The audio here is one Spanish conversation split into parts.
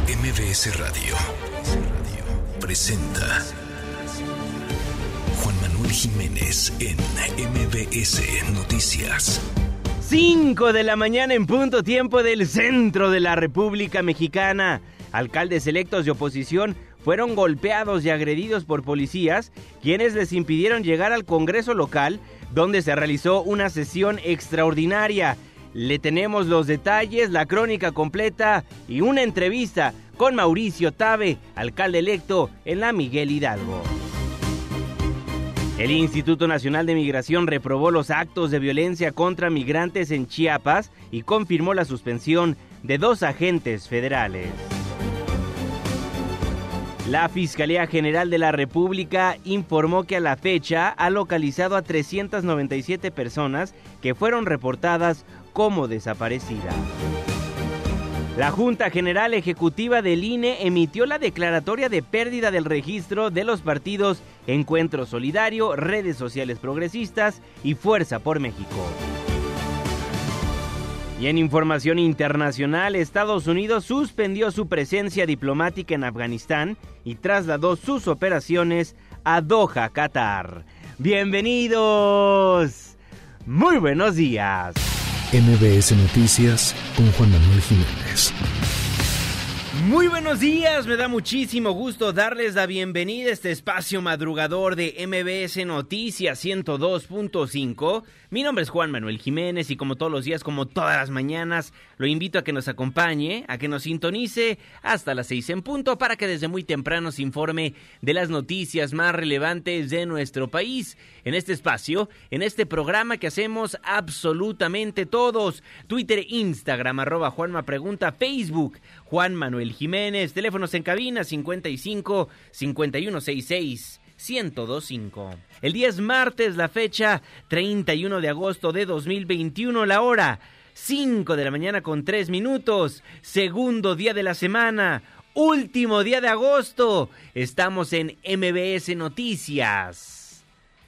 MBS Radio presenta Juan Manuel Jiménez en MBS Noticias. 5 de la mañana en punto, tiempo del centro de la República Mexicana. Alcaldes electos de oposición fueron golpeados y agredidos por policías, quienes les impidieron llegar al Congreso local, donde se realizó una sesión extraordinaria. Le tenemos los detalles, la crónica completa y una entrevista con Mauricio Tabe, alcalde electo en la Miguel Hidalgo. El Instituto Nacional de Migración reprobó los actos de violencia contra migrantes en Chiapas y confirmó la suspensión de 2 agentes federales. La Fiscalía General de la República informó que a la fecha ha localizado a 397 personas que fueron reportadas como desaparecidas. La Junta General Ejecutiva del INE emitió la declaratoria de pérdida del registro de los partidos Encuentro Solidario, Redes Sociales Progresistas y Fuerza por México. Y en información internacional, Estados Unidos suspendió su presencia diplomática en Afganistán y trasladó sus operaciones a Doha, Qatar. ¡Bienvenidos! ¡Muy buenos días! MBS Noticias con Juan Manuel Jiménez. Muy buenos días, me da muchísimo gusto darles la bienvenida a este espacio madrugador de MBS Noticias 102.5. Mi nombre es Juan Manuel Jiménez y como todos los días, como todas las mañanas, lo invito a que nos acompañe, a que nos sintonice hasta las 6 en punto para que desde muy temprano se informe de las noticias más relevantes de nuestro país. En este espacio, en este programa que hacemos absolutamente todos, Twitter, Instagram, @JuanmaPregunta, Facebook, Juan Manuel Jiménez, teléfonos en cabina 55 5166 1025. El día es martes, la fecha 31 de agosto de 2021, la hora 5 de la mañana con 3 minutos, segundo día de la semana, último día de agosto. Estamos en MBS Noticias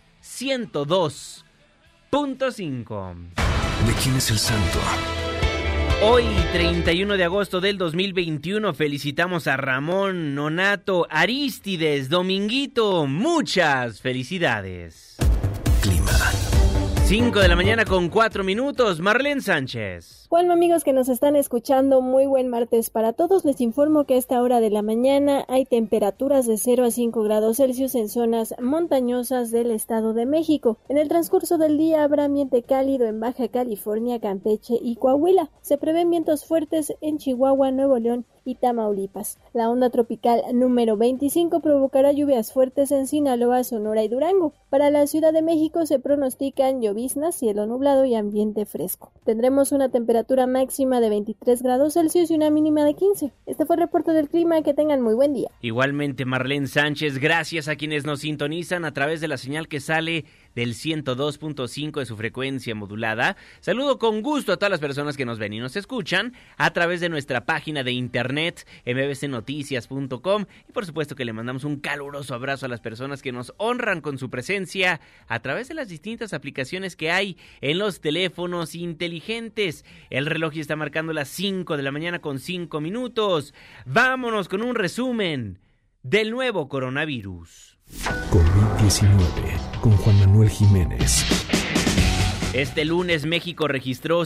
102.5. ¿De quién es el santo? Hoy, 31 de agosto del 2021, felicitamos a Ramón, Nonato, Arístides, Dominguito. Muchas felicidades. Clima. 5 de la mañana con 4 minutos, Marlene Sánchez. Bueno, amigos que nos están escuchando, muy buen martes para todos. Les informo que a esta hora de la mañana hay temperaturas de 0 a 5 grados Celsius en zonas montañosas del Estado de México. En el transcurso del día habrá ambiente cálido en Baja California, Campeche y Coahuila. Se prevén vientos fuertes en Chihuahua, Nuevo León y Tamaulipas. La onda tropical número 25 provocará lluvias fuertes en Sinaloa, Sonora y Durango. Para la Ciudad de México se pronostican lloviznas, cielo nublado y ambiente fresco. Tendremos una temperatura máxima de 23 grados Celsius y una mínima de 15. Este fue el reporte del clima. Que tengan muy buen día. Igualmente, Marlene Sánchez, gracias a quienes nos sintonizan a través de la señal que sale del 102.5 de su frecuencia modulada. Saludo con gusto a todas las personas que nos ven y nos escuchan a través de nuestra página de internet mbsnoticias.com y por supuesto que le mandamos un caluroso abrazo a las personas que nos honran con su presencia a través de las distintas aplicaciones que hay en los teléfonos inteligentes. El reloj ya está marcando las 5 de la mañana con 5 minutos. Vámonos con un resumen del nuevo coronavirus. COVID-19 con Juan Manuel Jiménez. Este lunes México registró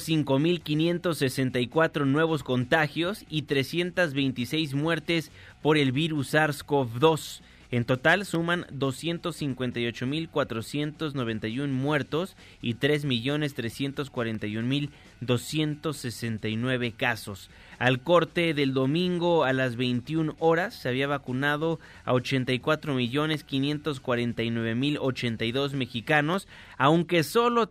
5,564 nuevos contagios y 326 muertes por el virus SARS-CoV-2. En total suman 258,491 muertos y 3,341,269 casos. Al corte del domingo a las 21 horas se había vacunado a 84,549,082 mexicanos, aunque solo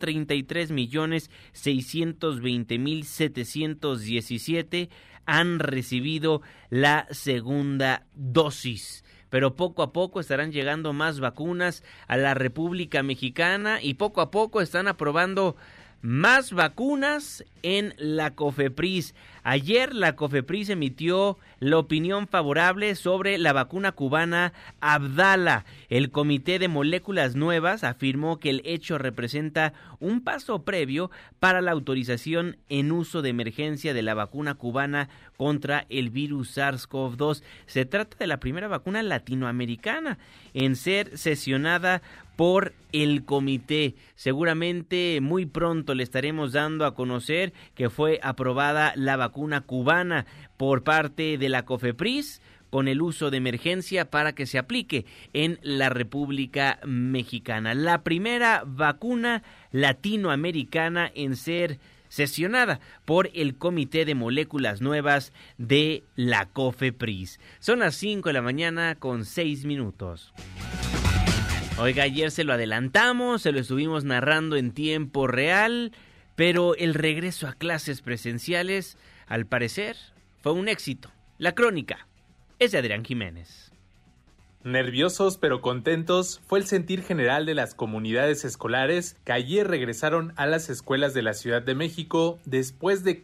33,620,717 han recibido la segunda dosis. Pero poco a poco estarán llegando más vacunas a la República Mexicana y poco a poco están aprobando más vacunas en la COFEPRIS. Ayer la COFEPRIS emitió la opinión favorable sobre la vacuna cubana Abdala. El Comité de Moléculas Nuevas afirmó que el hecho representa un paso previo para la autorización en uso de emergencia de la vacuna cubana contra el virus SARS-CoV-2. Se trata de la primera vacuna latinoamericana en ser sesionada por el comité. Seguramente muy pronto le estaremos dando a conocer que fue aprobada la vacuna cubana por parte de la COFEPRIS con el uso de emergencia para que se aplique en la República Mexicana. La primera vacuna latinoamericana en ser sesionada por el Comité de Moléculas Nuevas de la COFEPRIS. Son las 5 de la mañana con 6 minutos. Oiga, ayer se lo adelantamos, se lo estuvimos narrando en tiempo real, pero el regreso a clases presenciales, al parecer, fue un éxito. La crónica es de Adrián Jiménez. Nerviosos pero contentos fue el sentir general de las comunidades escolares que ayer regresaron a las escuelas de la Ciudad de México después de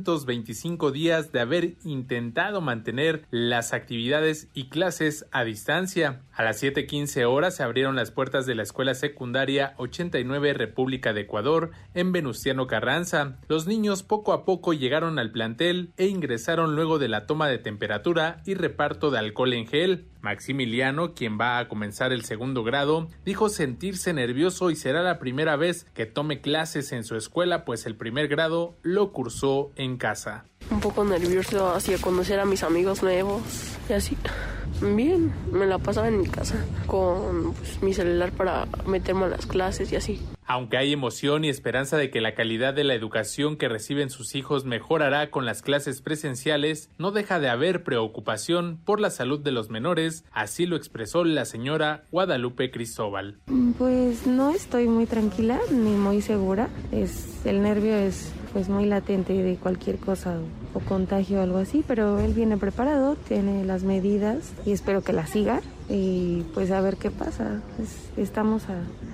525 días de haber intentado mantener las actividades y clases a distancia. A las 7:15 horas se abrieron las puertas de la Escuela Secundaria 89 República de Ecuador en Venustiano Carranza. Los niños poco a poco llegaron al plantel e ingresaron luego de la toma de temperatura y reparto de alcohol en gel. Maximiliano, quien va a comenzar el segundo grado, dijo sentirse nervioso y será la primera vez que tome clases en su escuela, pues el primer grado lo cursó en casa. Un poco nervioso hacia conocer a mis amigos nuevos y así. Bien, me la pasaba en mi casa con mi celular para meterme a las clases y así. Aunque hay emoción y esperanza de que la calidad de la educación que reciben sus hijos mejorará con las clases presenciales, no deja de haber preocupación por la salud de los menores, así lo expresó la señora Guadalupe Cristóbal. Pues no estoy muy tranquila ni muy segura, el nervio es muy latente de cualquier cosa o contagio o algo así, pero él viene preparado, tiene las medidas y espero que las siga y pues a ver qué pasa. Estamos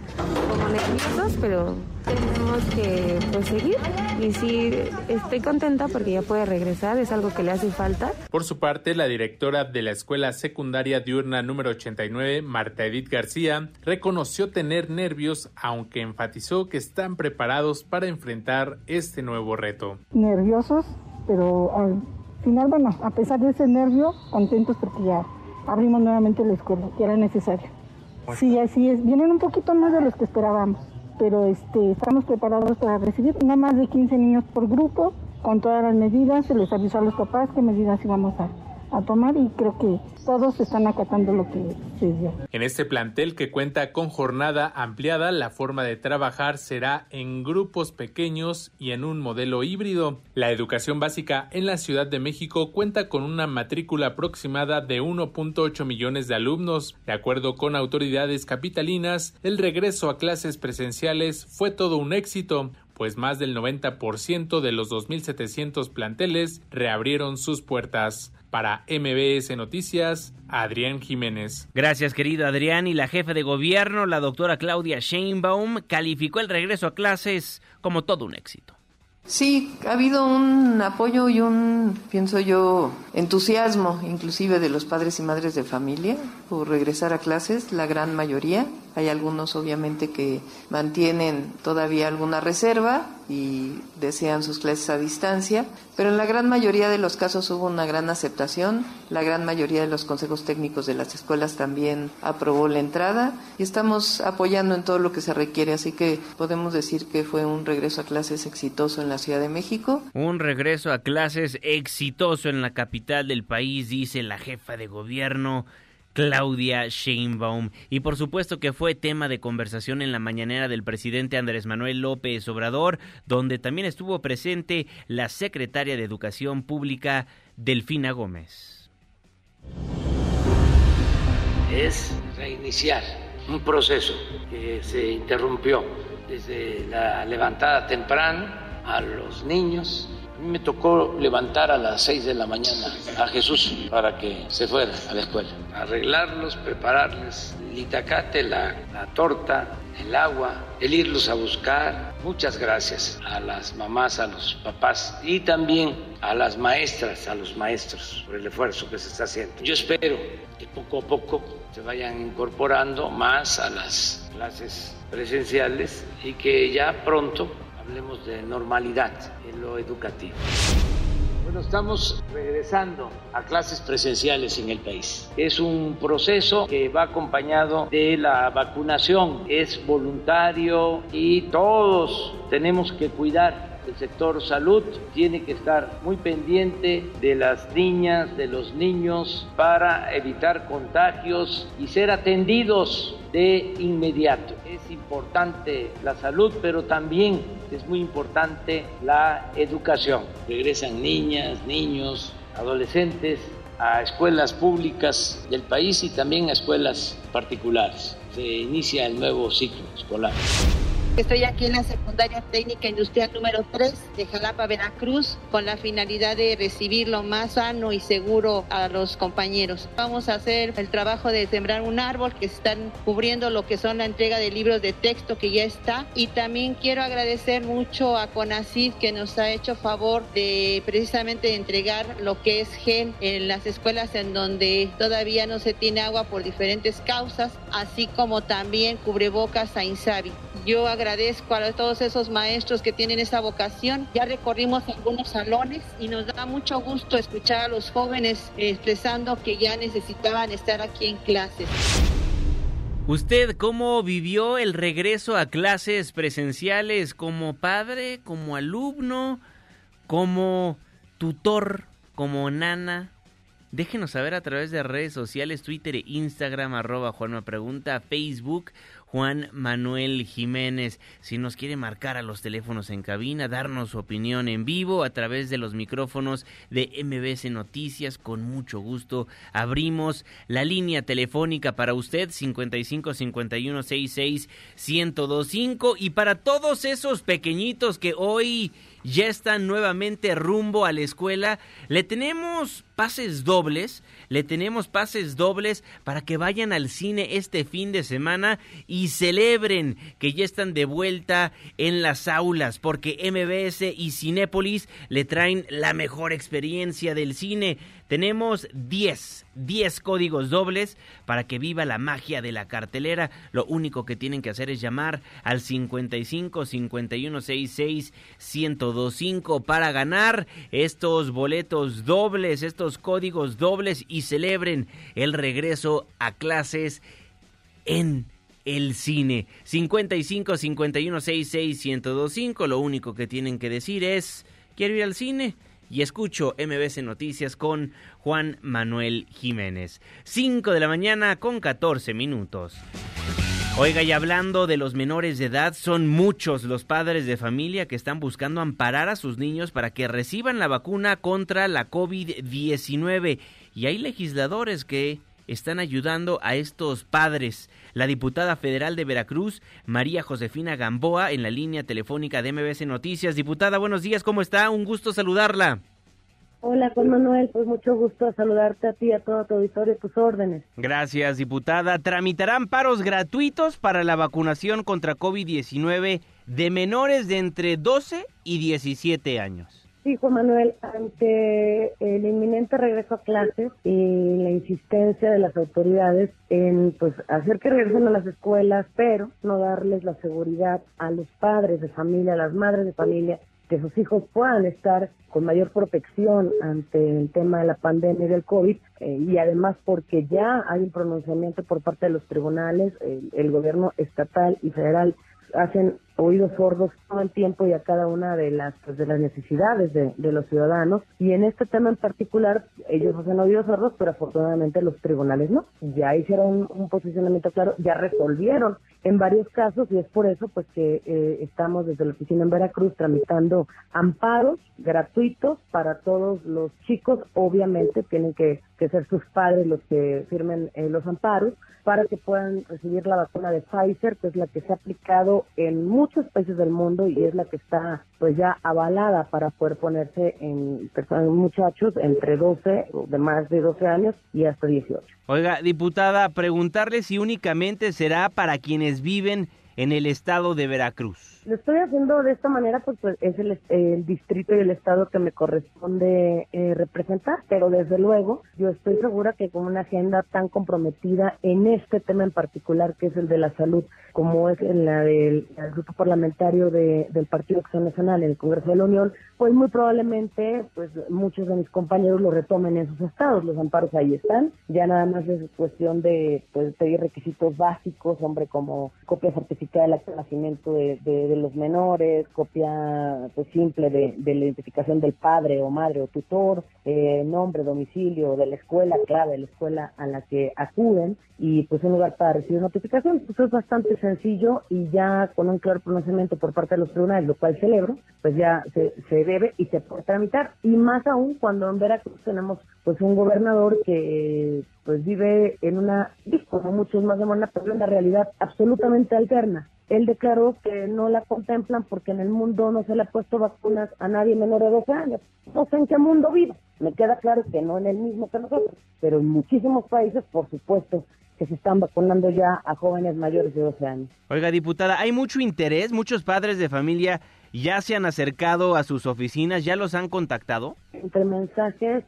como nerviosos, pero tenemos que seguir y sí, estoy contenta porque ya puede regresar, es algo que le hace falta. Por su parte, la directora de la Escuela Secundaria Diurna número 89, Marta Edith García, reconoció tener nervios, aunque enfatizó que están preparados para enfrentar este nuevo reto. Nerviosos, pero al final, a pesar de ese nervio, contentos porque ya abrimos nuevamente la escuela, que era necesario. Sí, así es. Vienen un poquito más de los que esperábamos, pero estamos preparados para recibir no más de 15 niños por grupo, con todas las medidas. Se les avisó a los papás qué medidas íbamos a tomar y creo que todos están acatando lo que se dio. En este plantel, que cuenta con jornada ampliada, la forma de trabajar será en grupos pequeños y en un modelo híbrido. La educación básica en la Ciudad de México cuenta con una matrícula aproximada de 1.8 millones de alumnos. De acuerdo con autoridades capitalinas, el regreso a clases presenciales fue todo un éxito, pues más del 90% de los 2.700 planteles reabrieron sus puertas. Para MBS Noticias, Adrián Jiménez. Gracias, querido Adrián. Y la jefa de gobierno, la doctora Claudia Sheinbaum, calificó el regreso a clases como todo un éxito. Sí, ha habido un apoyo y pienso yo, entusiasmo inclusive de los padres y madres de familia por regresar a clases, la gran mayoría. Hay algunos obviamente que mantienen todavía alguna reserva y desean sus clases a distancia, pero en la gran mayoría de los casos hubo una gran aceptación. La gran mayoría de los consejos técnicos de las escuelas también aprobó la entrada y estamos apoyando en todo lo que se requiere, así que podemos decir que fue un regreso a clases exitoso en la Ciudad de México. Un regreso a clases exitoso en la capital del país, dice la jefa de gobierno Claudia Sheinbaum. Y por supuesto que fue tema de conversación en la mañanera del presidente Andrés Manuel López Obrador, donde también estuvo presente la secretaria de Educación Pública, Delfina Gómez. Es reiniciar un proceso que se interrumpió desde la levantada temprano a los niños. A mí me tocó levantar a las 6 de la mañana a Jesús para que se fuera a la escuela. Arreglarlos, prepararles el itacate, la torta, el agua, el irlos a buscar. Muchas gracias a las mamás, a los papás y también a las maestras, a los maestros por el esfuerzo que se está haciendo. Yo espero que poco a poco se vayan incorporando más a las clases presenciales y que ya pronto hablemos de normalidad en lo educativo. Bueno, estamos regresando a clases presenciales en el país. Es un proceso que va acompañado de la vacunación, es voluntario y todos tenemos que cuidar. El sector salud tiene que estar muy pendiente de las niñas, de los niños, para evitar contagios y ser atendidos de inmediato. Es importante la salud, pero también es muy importante la educación. Regresan niñas, niños, adolescentes a escuelas públicas del país y también a escuelas particulares. Se inicia el nuevo ciclo escolar. Estoy aquí en la Secundaria Técnica Industrial número 3 de Jalapa, Veracruz, con la finalidad de recibir lo más sano y seguro a los compañeros. Vamos a hacer el trabajo de sembrar un árbol, que están cubriendo lo que son la entrega de libros de texto que ya está. Y también quiero agradecer mucho a CONACYT, que nos ha hecho favor de precisamente entregar lo que es gel en las escuelas en donde todavía no se tiene agua por diferentes causas, así como también cubrebocas a INSABI. Yo agradezco a todos esos maestros que tienen esa vocación. Ya recorrimos algunos salones y nos da mucho gusto escuchar a los jóvenes expresando que ya necesitaban estar aquí en clases. ¿Usted cómo vivió el regreso a clases presenciales como padre, como alumno, como tutor, como nana? Déjenos saber a través de redes sociales, Twitter e Instagram, @JuanmaPregunta, Facebook, Juan Manuel Jiménez. Si nos quiere marcar a los teléfonos en cabina, darnos su opinión en vivo a través de los micrófonos de MBS Noticias, con mucho gusto abrimos la línea telefónica para usted, 55 51 66 1025, y para todos esos pequeñitos que hoy ya están nuevamente rumbo a la escuela, le tenemos pases dobles para que vayan al cine este fin de semana y celebren que ya están de vuelta en las aulas, porque MBS y Cinépolis le traen la mejor experiencia del cine. Tenemos 10 códigos dobles para que viva la magia de la cartelera. Lo único que tienen que hacer es llamar al 55 51 66 1025 para ganar estos boletos dobles, estos códigos dobles, y celebren el regreso a clases en el cine. 55 51 66 1025. Lo único que tienen que decir es: quiero ir al cine y escucho MBS Noticias con Juan Manuel Jiménez. 5 de la mañana con 14 minutos. Oiga, y hablando de los menores de edad, son muchos los padres de familia que están buscando amparar a sus niños para que reciban la vacuna contra la COVID-19. Y hay legisladores que están ayudando a estos padres. La diputada federal de Veracruz, María Josefina Gamboa, en la línea telefónica de MBS Noticias. Diputada, buenos días, ¿cómo está? Un gusto saludarla. Hola, Juan Manuel, pues mucho gusto saludarte a ti y a todo tu auditorio, tus órdenes. Gracias, diputada. ¿Tramitarán paros gratuitos para la vacunación contra COVID-19 de menores de entre 12 y 17 años? Sí, Juan Manuel, ante el inminente regreso a clases y la insistencia de las autoridades en hacer que regresen a las escuelas, pero no darles la seguridad a los padres de familia, a las madres de familia, que sus hijos puedan estar con mayor protección ante el tema de la pandemia y del COVID, y además porque ya hay un pronunciamiento por parte de los tribunales, el gobierno estatal y federal hacen oídos sordos todo el tiempo y a cada una de las necesidades de los ciudadanos, y en este tema en particular ellos hacen oídos sordos, pero afortunadamente los tribunales no. Ya hicieron un posicionamiento claro, ya resolvieron en varios casos, y es por eso que estamos desde la oficina en Veracruz tramitando amparos gratuitos para todos los chicos. Obviamente tienen que ser sus padres los que firmen los amparos para que puedan recibir la vacuna de Pfizer, que es la que se ha aplicado en muchos países del mundo y es la que está ya avalada para poder ponerse en muchachos entre 12, de más de 12 años y hasta 18. Oiga, diputada, preguntarle si únicamente será para quienes viven en el estado de Veracruz? Lo estoy haciendo de esta manera porque es el distrito y el estado que me corresponde representar, pero desde luego yo estoy segura que con una agenda tan comprometida en este tema en particular, que es el de la salud, como es en la del grupo parlamentario del Partido Acción Nacional en el Congreso de la Unión, pues muy probablemente pues muchos de mis compañeros lo retomen en sus estados. Los amparos ahí están, ya nada más es cuestión de pues pedir requisitos básicos, como copia certificada del acta de nacimiento de los menores, copia pues simple de la identificación del padre o madre o tutor, nombre, domicilio de la escuela, clave de la escuela a la que acuden y pues un lugar para recibir notificación. Pues es bastante sencillo y ya con un claro pronunciamiento por parte de los tribunales, lo cual celebro, pues ya se debe y se puede tramitar, y más aún cuando en Veracruz tenemos pues un gobernador que pues vive en como muchos más de Morena, pero en una realidad absolutamente alterna. Él declaró que no la contemplan porque en el mundo no se le ha puesto vacunas a nadie menor de 12 años. No sé en qué mundo vive. Me queda claro que no en el mismo que nosotros, pero en muchísimos países, por supuesto, que se están vacunando ya a jóvenes mayores de 12 años. Oiga, diputada, hay mucho interés, muchos padres de familia ya se han acercado a sus oficinas, ¿ya los han contactado? Entre mensajes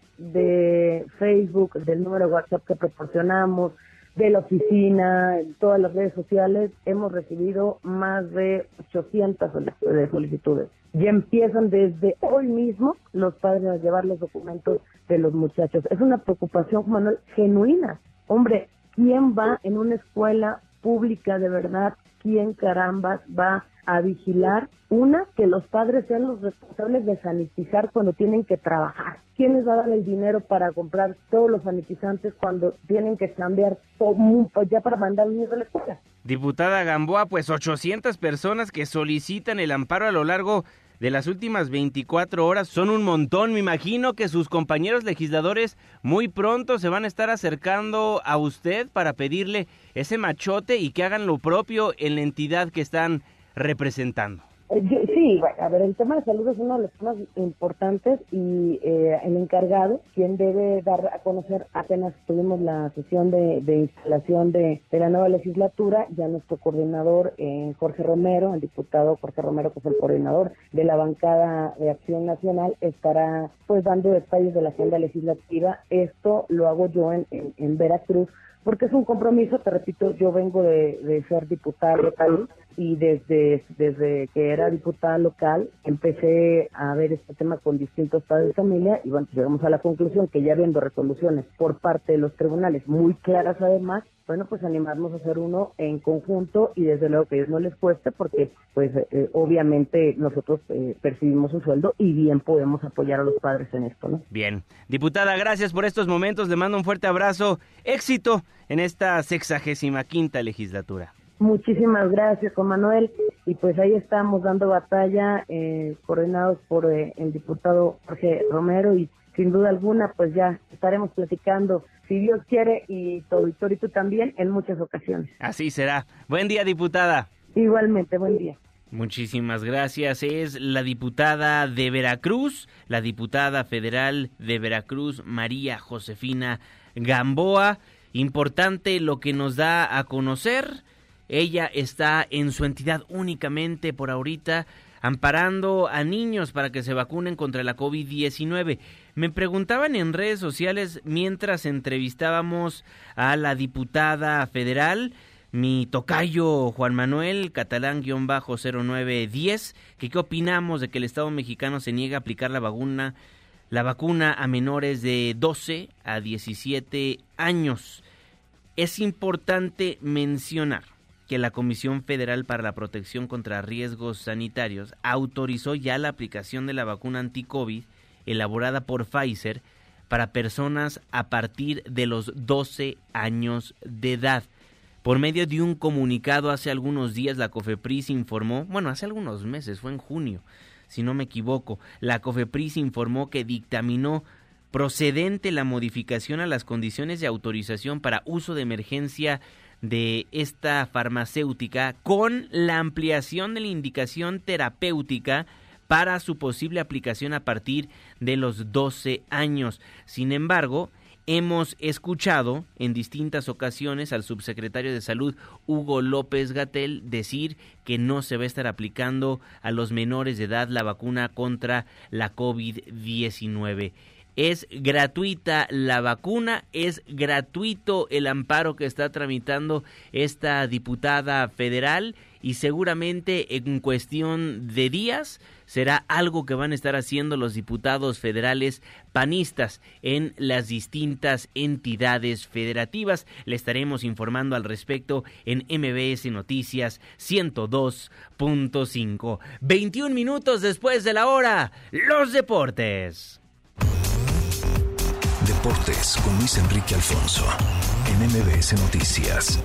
de Facebook, del número de WhatsApp que proporcionamos, de la oficina, en todas las redes sociales, hemos recibido más de 800 solicitudes. Ya empiezan desde hoy mismo los padres a llevar los documentos de los muchachos. Es una preocupación, Manuel, genuina. Hombre, ¿quién va en una escuela pública de verdad? ¿Quién carambas va a vigilar? Que los padres sean los responsables de sanitizar cuando tienen que trabajar. ¿Quién les va a dar el dinero para comprar todos los sanitizantes cuando tienen que cambiar ya para mandar niños a la escuela? Diputada Gamboa, pues 800 personas que solicitan el amparo a lo largo de las últimas 24 horas son un montón. Me imagino que sus compañeros legisladores muy pronto se van a estar acercando a usted para pedirle ese machote y que hagan lo propio en la entidad que están representando. Sí, a ver, el tema de salud es uno de los temas importantes y el encargado, quien debe dar a conocer, apenas tuvimos la sesión de instalación de la nueva legislatura, ya nuestro coordinador Jorge Romero, el diputado Jorge Romero, que es el coordinador de la bancada de Acción Nacional, estará pues dando detalles de la agenda legislativa. Esto lo hago yo en Veracruz, porque es un compromiso, te repito, yo vengo de ser diputada local y desde que era diputada local empecé a ver este tema con distintos padres de familia y bueno, llegamos a la conclusión que ya viendo resoluciones por parte de los tribunales muy claras además, bueno, pues animarnos a hacer uno en conjunto y desde luego que a ellos no les cueste porque pues obviamente nosotros percibimos un sueldo y bien podemos apoyar a los padres en esto, ¿no? Bien. Diputada, gracias por estos momentos, le mando un fuerte abrazo, éxito en esta 65ª legislatura. Muchísimas gracias, Juan Manuel, y pues ahí estamos dando batalla, coordinados por el diputado Jorge Romero y sin duda alguna pues ya estaremos platicando, si Dios quiere y tu auditorio y tú también, en muchas ocasiones. Así será. Buen día, diputada. Igualmente, buen día. Muchísimas gracias. Es la diputada de Veracruz, la diputada federal de Veracruz, María Josefina Gamboa. Importante lo que nos da a conocer. Ella está en su entidad únicamente por ahorita amparando a niños para que se vacunen contra la COVID-19. Me preguntaban en redes sociales mientras entrevistábamos a la diputada federal, mi tocayo Juan Manuel Catalán-0910, que qué opinamos de que el Estado mexicano se niega a aplicar la vacuna a menores de 12 a 17 años. Es importante mencionar que la Comisión Federal para la Protección contra Riesgos Sanitarios autorizó ya la aplicación de la vacuna anti-COVID elaborada por Pfizer para personas a partir de los 12 años de edad. Por medio de un comunicado hace algunos días, la COFEPRIS informó, hace algunos meses, fue en junio, si no me equivoco, la COFEPRIS informó que dictaminó procedente la modificación a las condiciones de autorización para uso de emergencia de esta farmacéutica con la ampliación de la indicación terapéutica para su posible aplicación a partir de los 12 años. Sin embargo, hemos escuchado en distintas ocasiones al subsecretario de Salud, Hugo López-Gatell, decir que no se va a estar aplicando a los menores de edad la vacuna contra la COVID-19. Es gratuita la vacuna, es gratuito el amparo que está tramitando esta diputada federal y seguramente en cuestión de días será algo que van a estar haciendo los diputados federales panistas en las distintas entidades federativas. Le estaremos informando al respecto en MBS Noticias 102.5. 21 minutos después de la hora, los deportes. Deportes con Luis Enrique Alfonso en MBS Noticias.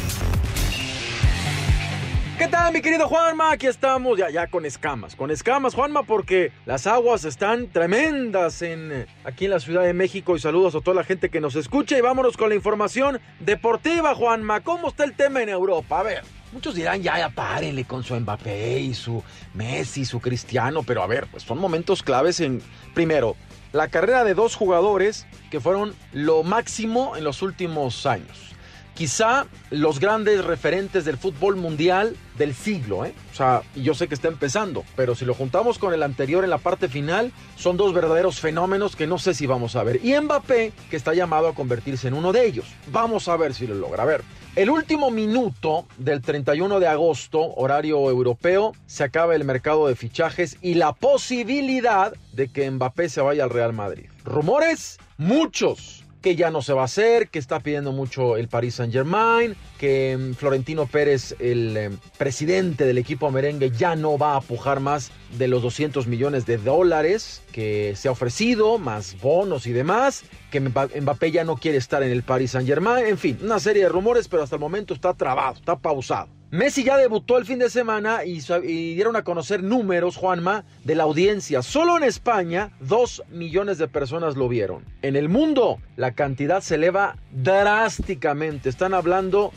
¿Qué tal, mi querido Juanma? Aquí estamos ya con escamas, Juanma, porque las aguas están tremendas aquí en la Ciudad de México, y saludos a toda la gente que nos escucha, y vámonos con la información deportiva, Juanma. ¿Cómo está el tema en Europa? A ver, muchos dirán, ya párenle con su Mbappé y su Messi, su Cristiano, pero a ver, pues son momentos claves primero, la carrera de dos jugadores que fueron lo máximo en los últimos años. Quizá los grandes referentes del fútbol mundial del siglo, O sea, yo sé que está empezando, pero si lo juntamos con el anterior en la parte final, son dos verdaderos fenómenos que no sé si vamos a ver. Y Mbappé, que está llamado a convertirse en uno de ellos. Vamos a ver si lo logra. A ver, el último minuto del 31 de agosto, horario europeo, se acaba el mercado de fichajes y la posibilidad de que Mbappé se vaya al Real Madrid. Rumores, muchos. Que ya no se va a hacer, que está pidiendo mucho el Paris Saint-Germain, que Florentino Pérez, el presidente del equipo merengue, ya no va a pujar más de los $200 millones que se ha ofrecido, más bonos y demás, que Mbappé ya no quiere estar en el Paris Saint-Germain, en fin, una serie de rumores, pero hasta el momento está trabado, está pausado. Messi ya debutó el fin de semana y dieron a conocer números, Juanma, de la audiencia. Solo en España, 2 millones de personas lo vieron. En el mundo, la cantidad se eleva drásticamente. Están hablando,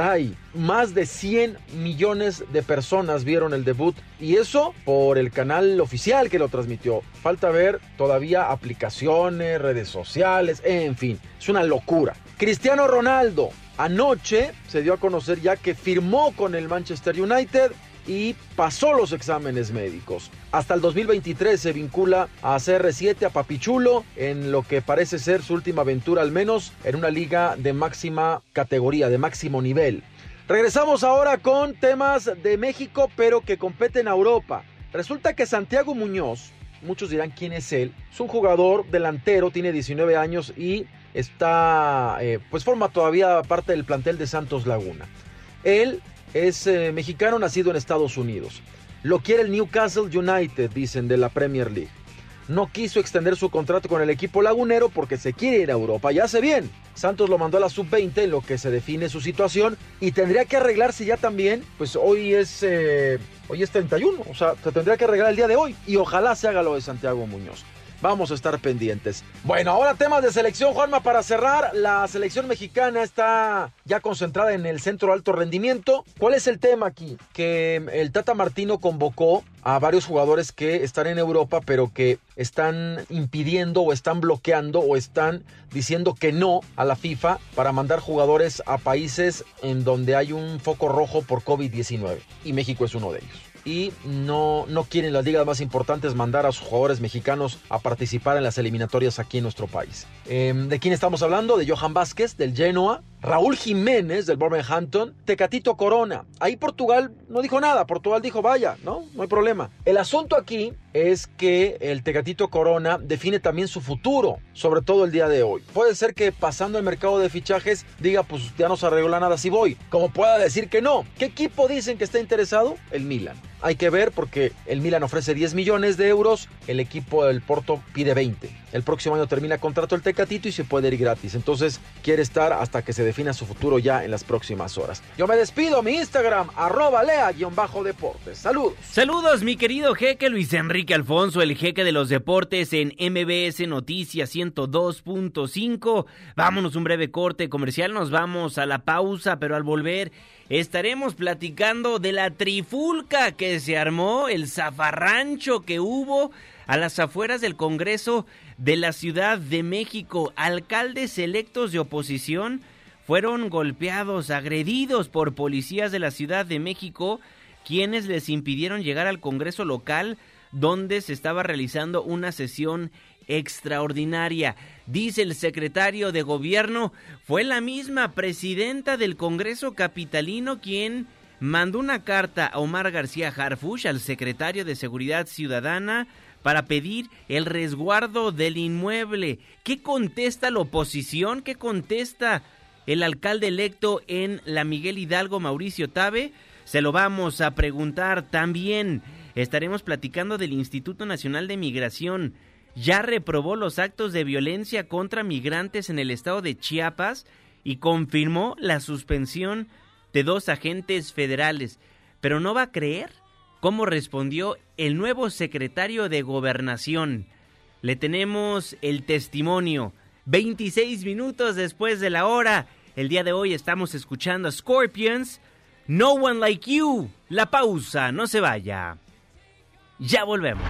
más de 100 millones de personas vieron el debut. Y eso por el canal oficial que lo transmitió. Falta ver todavía aplicaciones, redes sociales, en fin. Es una locura. Cristiano Ronaldo. Anoche se dio a conocer ya que firmó con el Manchester United y pasó los exámenes médicos. Hasta el 2023 se vincula a CR7, a Papichulo, en lo que parece ser su última aventura, al menos en una liga de máxima categoría, de máximo nivel. Regresamos ahora con temas de México, pero que competen a Europa. Resulta que Santiago Muñoz, muchos dirán quién es él, es un jugador delantero, tiene 19 años y forma todavía parte del plantel de Santos Laguna. Él es mexicano, nacido en Estados Unidos. Lo quiere el Newcastle United, dicen, de la Premier League. No quiso extender su contrato con el equipo lagunero porque se quiere ir a Europa. Ya hace bien. Santos lo mandó a la sub-20 en lo que se define su situación y tendría que arreglarse ya también, pues hoy es 31, o sea, se tendría que arreglar el día de hoy y ojalá se haga lo de Santiago Muñoz. Vamos a estar pendientes. Bueno, ahora temas de selección, Juanma, para cerrar. La selección mexicana está ya concentrada en el centro de alto rendimiento. ¿Cuál es el tema aquí? Que el Tata Martino convocó a varios jugadores que están en Europa, pero que están impidiendo o están bloqueando o están diciendo que no a la FIFA para mandar jugadores a países en donde hay un foco rojo por COVID-19. Y México es uno de ellos. Y no quieren las ligas más importantes mandar a sus jugadores mexicanos a participar en las eliminatorias aquí en nuestro país. ¿De quién estamos hablando? De Johan Vázquez, del Genoa, Raúl Jiménez, del Wolverhampton, Tecatito Corona. Ahí Portugal no dijo nada, Portugal dijo vaya, no hay problema. El asunto aquí es que el Tecatito Corona define también su futuro, sobre todo el día de hoy. Puede ser que pasando el mercado de fichajes diga, pues ya no se arregla nada si voy, como pueda decir que no. ¿Qué equipo dicen que está interesado? El Milan. Hay que ver porque el Milan ofrece 10 millones de euros, el equipo del Porto pide 20. El próximo año termina contrato el Tecatito y se puede ir gratis. Entonces quiere estar hasta que se defina su futuro ya en las próximas horas. Yo me despido, mi Instagram, @lea_deportes. Saludos. Saludos, mi querido jeque Luis Enrique Alfonso, el jeque de los deportes en MBS Noticias 102.5. Vámonos un breve corte comercial, nos vamos a la pausa, pero al volver estaremos platicando de la trifulca que se armó, el zafarrancho que hubo a las afueras del Congreso de la Ciudad de México. Alcaldes electos de oposición fueron golpeados, agredidos por policías de la Ciudad de México, quienes les impidieron llegar al Congreso local, donde se estaba realizando una sesión extraordinaria. Dice el secretario de Gobierno, fue la misma presidenta del Congreso capitalino quien mandó una carta a Omar García Harfuch, al secretario de Seguridad Ciudadana, para pedir el resguardo del inmueble. ¿Qué contesta la oposición? ¿Qué contesta el alcalde electo en la Miguel Hidalgo, Mauricio Tabe? Se lo vamos a preguntar. También estaremos platicando del Instituto Nacional de Migración. Ya reprobó los actos de violencia contra migrantes en el estado de Chiapas y confirmó la suspensión de 2 agentes federales. Pero no va a creer cómo respondió el nuevo secretario de Gobernación. Le tenemos el testimonio. 26 minutos después de la hora. El día de hoy estamos escuchando a Scorpions, No One Like You. La pausa, no se vaya. Ya volvemos.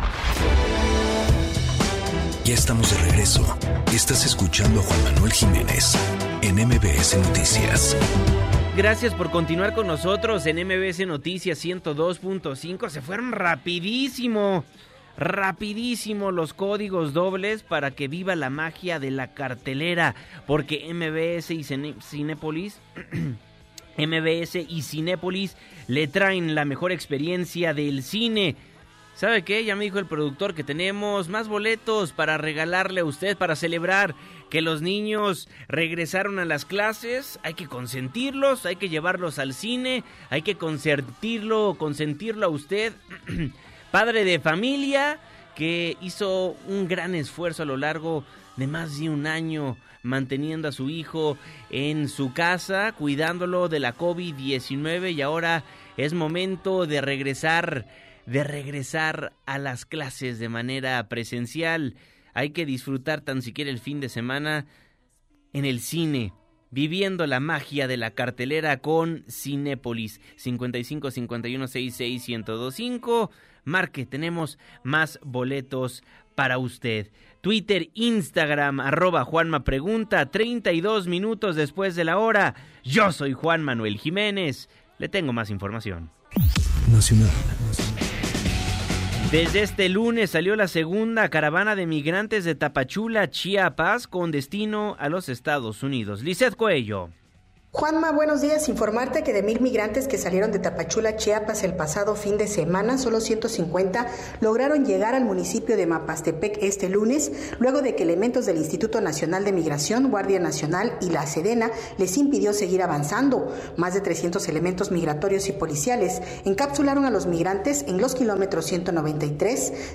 Ya estamos de regreso. Estás escuchando a Juan Manuel Jiménez en MBS Noticias. Gracias por continuar con nosotros en MBS Noticias 102.5. Se fueron rapidísimo los códigos dobles para que viva la magia de la cartelera, porque MBS y Cinépolis le traen la mejor experiencia del cine. ¿Sabe qué? Ya me dijo el productor que tenemos más boletos para regalarle a usted, para celebrar que los niños regresaron a las clases. Hay que consentirlos, hay que llevarlos al cine, hay que consentirlo a usted. Padre de familia que hizo un gran esfuerzo a lo largo de más de un año manteniendo a su hijo en su casa, cuidándolo de la COVID-19, y ahora es momento de regresar a las clases de manera presencial. Hay que disfrutar tan siquiera el fin de semana en el cine, viviendo la magia de la cartelera con Cinépolis. 55 51 66 1025. Marque, tenemos más boletos para usted. Twitter, Instagram, @JuanmaPregunta. 32 minutos después de la hora. Yo soy Juan Manuel Jiménez. Le tengo más información. Nacional. Desde este lunes salió la segunda caravana de migrantes de Tapachula, Chiapas, con destino a los Estados Unidos. Lizeth Coello. Juanma, buenos días. Informarte que de 1,000 migrantes que salieron de Tapachula, Chiapas el pasado fin de semana, solo 150 lograron llegar al municipio de Mapastepec este lunes, luego de que elementos del Instituto Nacional de Migración, Guardia Nacional y la Sedena les impidió seguir avanzando. Más de 300 elementos migratorios y policiales encapsularon a los migrantes en los kilómetros 193,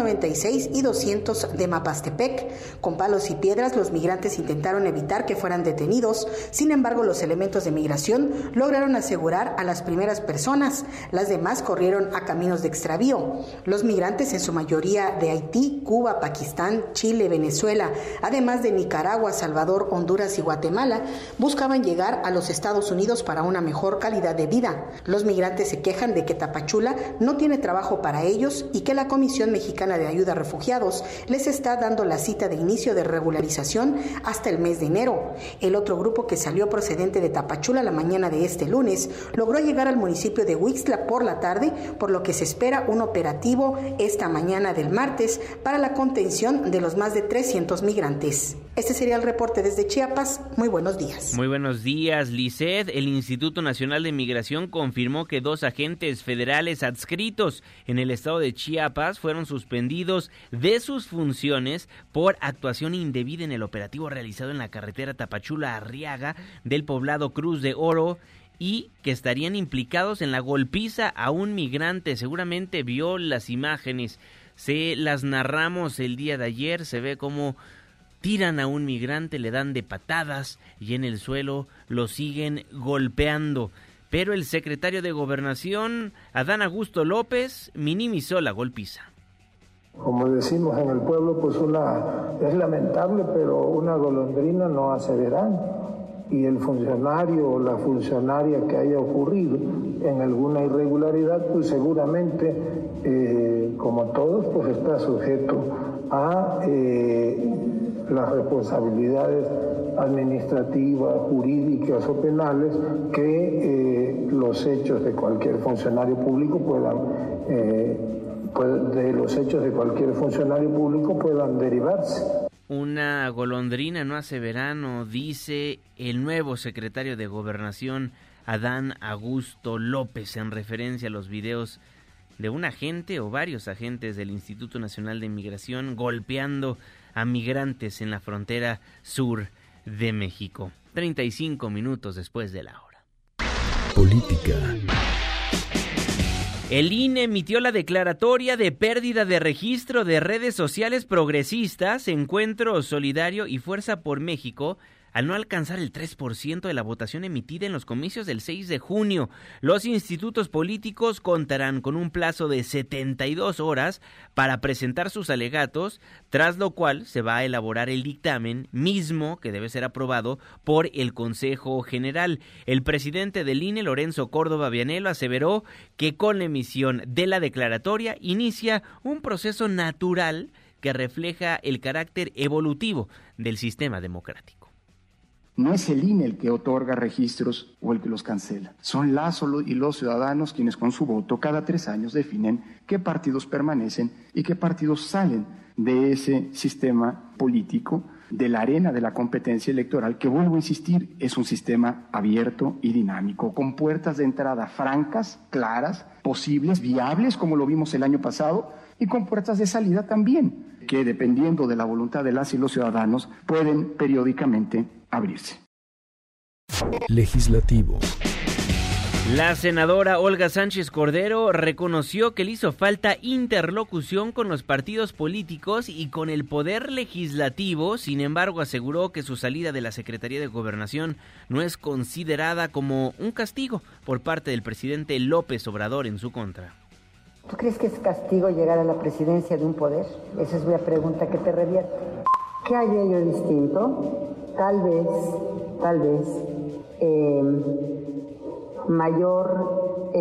196 y 200 de Mapastepec. Con palos y piedras, los migrantes intentaron evitar que fueran detenidos. Sin embargo, los elementos de migración lograron asegurar a las primeras personas. Las demás corrieron a caminos de extravío. Los migrantes, en su mayoría de Haití, Cuba, Pakistán, Chile, Venezuela, además de Nicaragua, Salvador, Honduras y Guatemala, buscaban llegar a los Estados Unidos para una mejor calidad de vida. Los migrantes se quejan de que Tapachula no tiene trabajo para ellos y que la Comisión Mexicana de Ayuda a Refugiados les está dando la cita de inicio de regularización hasta el mes de enero. El otro grupo, que salió procedente de Tapachula la mañana de este lunes, logró llegar al municipio de Huixtla por la tarde, por lo que se espera un operativo esta mañana del martes para la contención de los más de 300 migrantes. Este sería el reporte desde Chiapas. Muy buenos días. Muy buenos días, Lizeth. El Instituto Nacional de Migración confirmó que 2 agentes federales adscritos en el estado de Chiapas fueron suspendidos de sus funciones por actuación indebida en el operativo realizado en la carretera Tapachula-Arriaga del poblado Cruz de Oro, y que estarían implicados en la golpiza a un migrante. Seguramente vio las imágenes, se las narramos el día de ayer. Se ve cómo tiran a un migrante, le dan de patadas y en el suelo lo siguen golpeando. Pero el secretario de Gobernación, Adán Augusto López, minimizó la golpiza. Como decimos en el pueblo, pues es lamentable, pero una golondrina no hace verano. Y el funcionario o la funcionaria que haya ocurrido, en alguna irregularidad, pues seguramente, como todos, pues está sujeto a las responsabilidades administrativas, jurídicas o penales que los hechos de cualquier funcionario público puedan derivarse. Una golondrina no hace verano, dice el nuevo secretario de Gobernación, Adán Augusto López, en referencia a los videos de un agente o varios agentes del Instituto Nacional de Migración golpeando a migrantes en la frontera sur de México. 35 minutos después de la hora. Política. El INE emitió la declaratoria de pérdida de registro de redes sociales progresistas, Encuentro Solidario y Fuerza por México, al no alcanzar el 3% de la votación emitida en los comicios del 6 de junio. Los institutos políticos contarán con un plazo de 72 horas para presentar sus alegatos, tras lo cual se va a elaborar el dictamen mismo que debe ser aprobado por el Consejo General. El presidente del INE, Lorenzo Córdoba Vianello, aseveró que con la emisión de la declaratoria inicia un proceso natural que refleja el carácter evolutivo del sistema democrático. No es el INE el que otorga registros o el que los cancela. Son las y los ciudadanos quienes con su voto cada 3 años definen qué partidos permanecen y qué partidos salen de ese sistema político, de la arena de la competencia electoral, que, vuelvo a insistir, es un sistema abierto y dinámico, con puertas de entrada francas, claras, posibles, viables, como lo vimos el año pasado, y con puertas de salida también, que dependiendo de la voluntad de las y los ciudadanos pueden periódicamente abrirse. Legislativo. La senadora Olga Sánchez Cordero reconoció que le hizo falta interlocución con los partidos políticos y con el poder legislativo. Sin embargo, aseguró que su salida de la Secretaría de Gobernación no es considerada como un castigo por parte del presidente López Obrador en su contra. ¿Tú crees que es castigo llegar a la presidencia de un poder? Esa es una pregunta que te revierte. ¿Qué haría yo distinto? Tal vez, mayor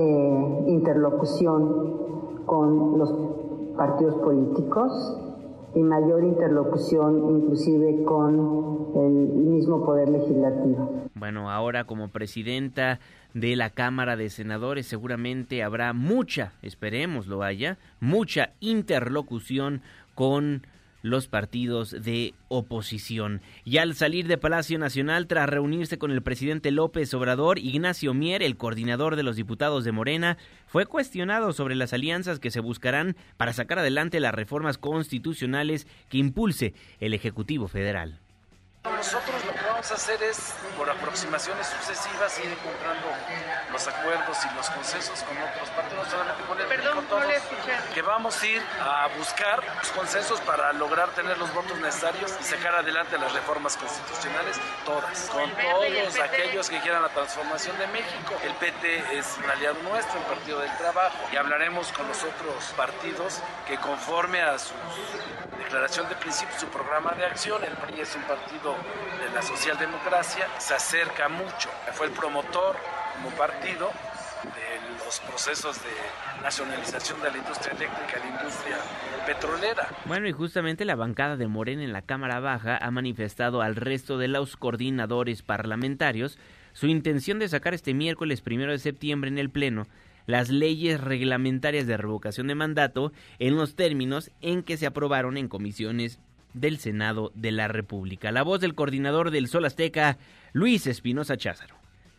interlocución con los partidos políticos y mayor interlocución inclusive con el mismo poder legislativo. Bueno, ahora como presidenta de la Cámara de Senadores seguramente habrá mucha, esperemos lo haya, mucha interlocución con los partidos de oposición. Y al salir de Palacio Nacional, tras reunirse con el presidente López Obrador, Ignacio Mier, el coordinador de los diputados de Morena, fue cuestionado sobre las alianzas que se buscarán para sacar adelante las reformas constitucionales que impulse el Ejecutivo Federal. Nosotros lo que vamos a hacer es, por aproximaciones sucesivas, ir encontrando los acuerdos y los consensos con otros partidos, solamente con el que vamos a ir a buscar los consensos para lograr tener los votos necesarios y sacar adelante las reformas constitucionales, todas, con todos aquellos que quieran la transformación de México. El PT es un aliado nuestro, el Partido del Trabajo, y hablaremos con los otros partidos que, conforme a su declaración de principios, su programa de acción, el PRI es un partido de la socialdemocracia, se acerca mucho, fue el promotor como partido de los procesos de nacionalización de la industria eléctrica, la industria petrolera. Bueno, y justamente la bancada de Morena en la Cámara Baja ha manifestado al resto de los coordinadores parlamentarios su intención de sacar este miércoles 1 de septiembre en el Pleno las leyes reglamentarias de revocación de mandato en los términos en que se aprobaron en comisiones del Senado de la República. La voz del coordinador del Sol Azteca, Luis Espinosa Cházaro.